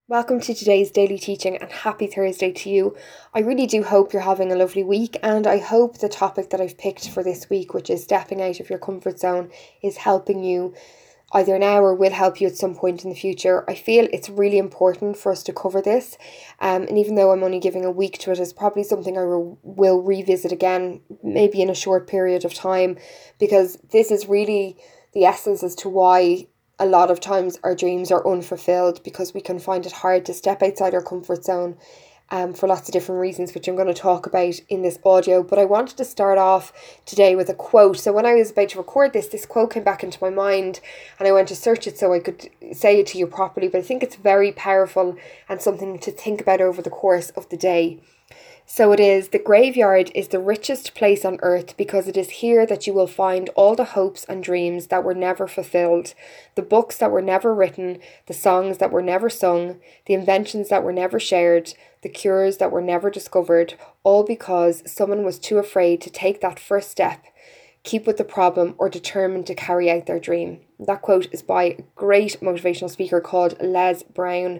Welcome to today's daily teaching and happy Thursday to you. I really do hope you're having a lovely week, and I hope the topic that I've picked for this week, which is stepping out of your comfort zone, is helping you either now or will help you at some point in the future. I feel it's really important for us to cover this, and even though I'm only giving a week to it, it's probably something I will revisit again, maybe in a short period of time, because this is really the essence as to why a lot of times our dreams are unfulfilled, because we can find it hard to step outside our comfort zone for lots of different reasons, which I'm going to talk about in this audio. But I wanted to start off today with a quote. So when I was about to record this quote came back into my mind, and I went to search it so I could say it to you properly. But I think it's very powerful and something to think about over the course of the day. So it is: the graveyard is the richest place on earth because it is here that you will find all the hopes and dreams that were never fulfilled, the books that were never written, the songs that were never sung, the inventions that were never shared, the cures that were never discovered, all because someone was too afraid to take that first step, keep with the problem, or determined to carry out their dream. That quote is by a great motivational speaker called Les Brown.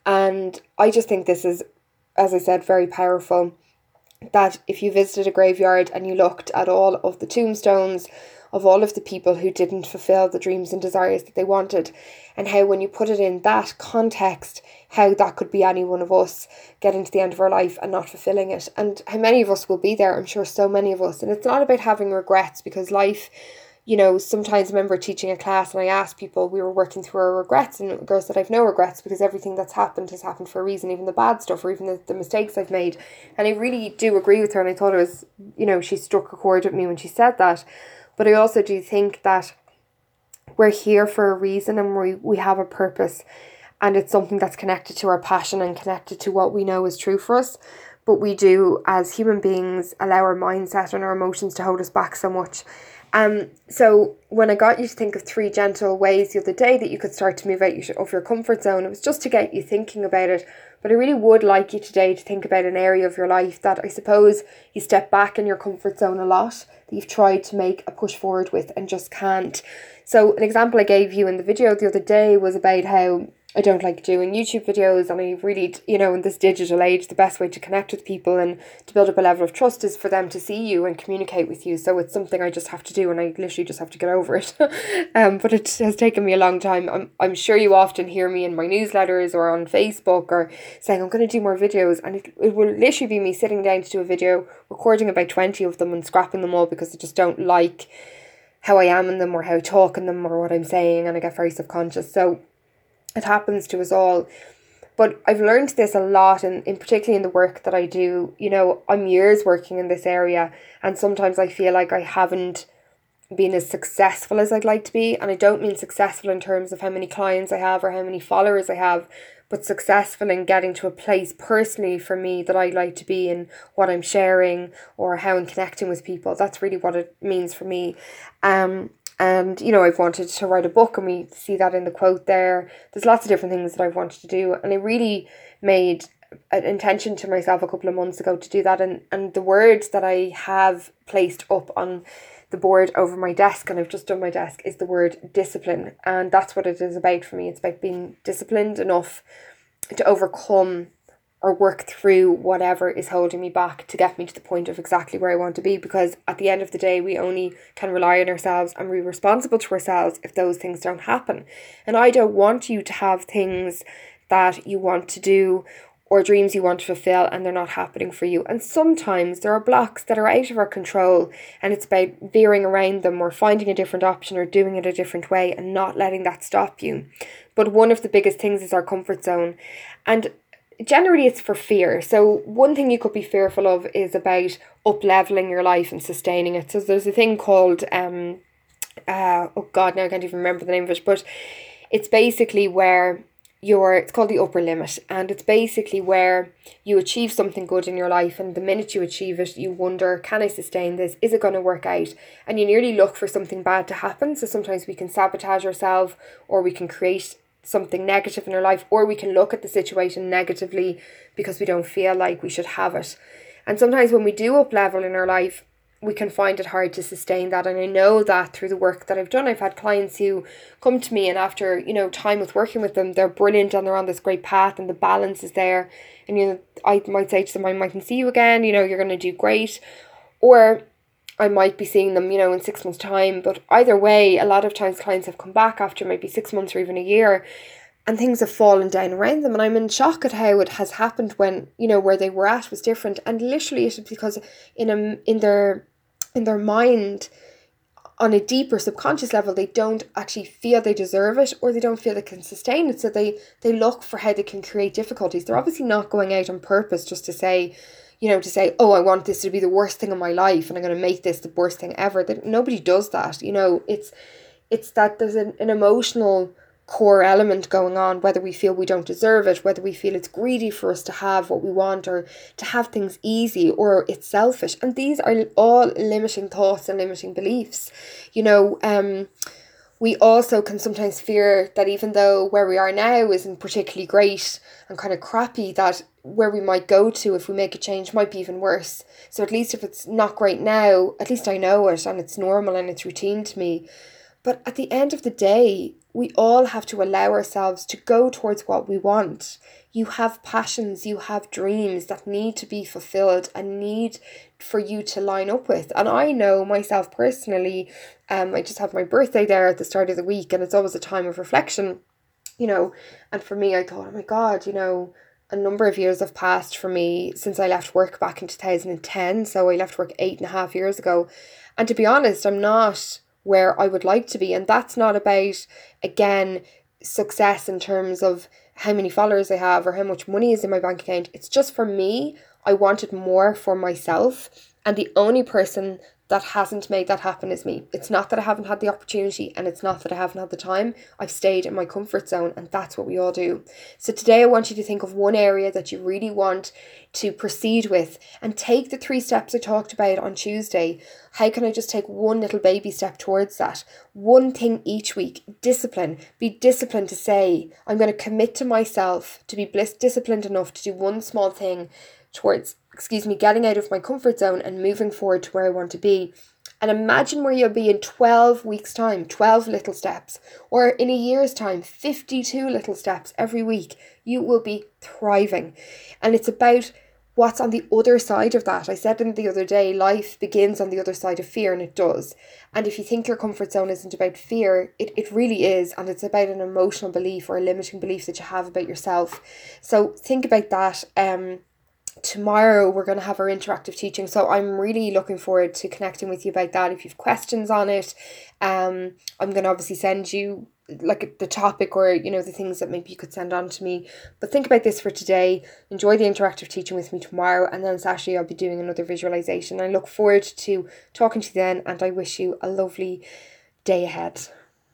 And I just think this is, as I said, very powerful, that if you visited a graveyard and you looked at all of the tombstones of all of the people who didn't fulfill the dreams and desires that they wanted, and how when you put it in that context, how that could be any one of us getting to the end of our life and not fulfilling it, and how many of us will be there. I'm sure so many of us. And it's not about having regrets, because life, sometimes I remember teaching a class and I asked people, we were working through our regrets, and girls said, I've no regrets because everything that's happened has happened for a reason, even the bad stuff or even the mistakes I've made. And I really do agree with her, and I thought it was, she struck a chord with me when she said that. But I also do think that we're here for a reason, and we have a purpose, and it's something that's connected to our passion and connected to what we know is true for us. But we do, as human beings, allow our mindset and our emotions to hold us back so much. So when I got you to think of 3 gentle ways the other day that you could start to move out of your comfort zone, it was just to get you thinking about it. But I really would like you today to think about an area of your life that I suppose you step back in your comfort zone a lot, that you've tried to make a push forward with and just can't. So an example I gave you in the video the other day was about how I don't like doing YouTube videos, and I really, in this digital age, the best way to connect with people and to build up a level of trust is for them to see you and communicate with you. So it's something I just have to do, and I literally just have to get over it. But it has taken me a long time. I'm sure you often hear me in my newsletters or on Facebook or saying I'm going to do more videos, and it will literally be me sitting down to do a video, recording about 20 of them and scrapping them all because I just don't like how I am in them or how I talk in them or what I'm saying, and I get very subconscious. So it happens to us all. But I've learned this a lot, and in particularly in the work that I do. I'm years working in this area, and sometimes I feel like I haven't been as successful as I'd like to be. And I don't mean successful in terms of how many clients I have or how many followers I have, but successful in getting to a place personally for me that I'd like to be in, what I'm sharing or how I'm connecting with people. That's really what it means for me. And, I've wanted to write a book, and we see that in the quote there. There's lots of different things that I've wanted to do. And I really made an intention to myself a couple of months ago to do that. And the words that I have placed up on the board over my desk, and I've just done my desk, is the word discipline. And that's what it is about for me. It's about being disciplined enough to overcome or work through whatever is holding me back to get me to the point of exactly where I want to be. Because at the end of the day, we only can rely on ourselves and be responsible to ourselves if those things don't happen. And I don't want you to have things that you want to do or dreams you want to fulfill and they're not happening for you. And sometimes there are blocks that are out of our control, and it's about veering around them or finding a different option or doing it a different way and not letting that stop you. But one of the biggest things is our comfort zone. And generally it's for fear. So one thing you could be fearful of is about up-leveling your life and sustaining it. So there's a thing called oh god, now I can't even remember the name of it, but it's basically where it's called the upper limit, and it's basically where you achieve something good in your life, and the minute you achieve it, you wonder, can I sustain this? Is it going to work out? And you nearly look for something bad to happen. So sometimes we can sabotage ourselves, or we can create something negative in our life, or we can look at the situation negatively because we don't feel like we should have it. And sometimes when we do up level in our life, we can find it hard to sustain that. And I know that through the work that I've done, I've had clients who come to me and after, time with working with them, they're brilliant and they're on this great path and the balance is there. And, I might say to them, I mightn't see you again, you're going to do great. Or I might be seeing them, in 6 months' time. But either way, a lot of times clients have come back after maybe 6 months or even a year and things have fallen down around them. And I'm in shock at how it has happened when, where they were at was different. And literally it is because in their mind, on a deeper subconscious level, they don't actually feel they deserve it, or they don't feel they can sustain it. So they look for how they can create difficulties. They're obviously not going out on purpose just to say, oh, I want this to be the worst thing in my life and I'm going to make this the worst thing ever. Nobody does that. It's that there's an emotional core element going on, whether we feel we don't deserve it, whether we feel it's greedy for us to have what we want or to have things easy, or it's selfish. And these are all limiting thoughts and limiting beliefs. We also can sometimes fear that even though where we are now isn't particularly great and kind of crappy, that where we might go to if we make a change might be even worse. So at least if it's not great now, at least I know it and it's normal and it's routine to me. But at the end of the day, we all have to allow ourselves to go towards what we want. You have passions, you have dreams that need to be fulfilled and need for you to line up with. And I know myself personally, I just have my birthday there at the start of the week and it's always a time of reflection, and for me, I thought, oh my God, a number of years have passed for me since I left work back in 2010. So I left work 8.5 years ago. And to be honest, I'm not where I would like to be. And that's not about, again, success in terms of how many followers I have or how much money is in my bank account. It's just for me, I wanted more for myself. And the only person that hasn't made that happen is me. It's not that I haven't had the opportunity and it's not that I haven't had the time. I've stayed in my comfort zone, and that's what we all do. So today I want you to think of one area that you really want to proceed with and take the 3 steps I talked about on Tuesday. How can I just take one little baby step towards that? One thing each week. Discipline. Be disciplined to say, I'm going to commit to myself to be disciplined enough to do one small thing towards getting out of my comfort zone and moving forward to where I want to be. And imagine where you'll be in 12 weeks' time, 12 little steps, or in a year's time, 52 little steps every week. You will be thriving. And it's about what's on the other side of that. I said in the other day, life begins on the other side of fear, and it does. And if you think your comfort zone isn't about fear, it really is. And it's about an emotional belief or a limiting belief that you have about yourself. So think about that. Tomorrow we're going to have our interactive teaching, so I'm really looking forward to connecting with you about that. If you've questions on it, I'm going to obviously send you like the topic or the things that maybe you could send on to me. But think about this for today. Enjoy the interactive teaching with me tomorrow, and then Saturday I'll be doing another visualization. I look forward to talking to you then, and I wish you a lovely day ahead.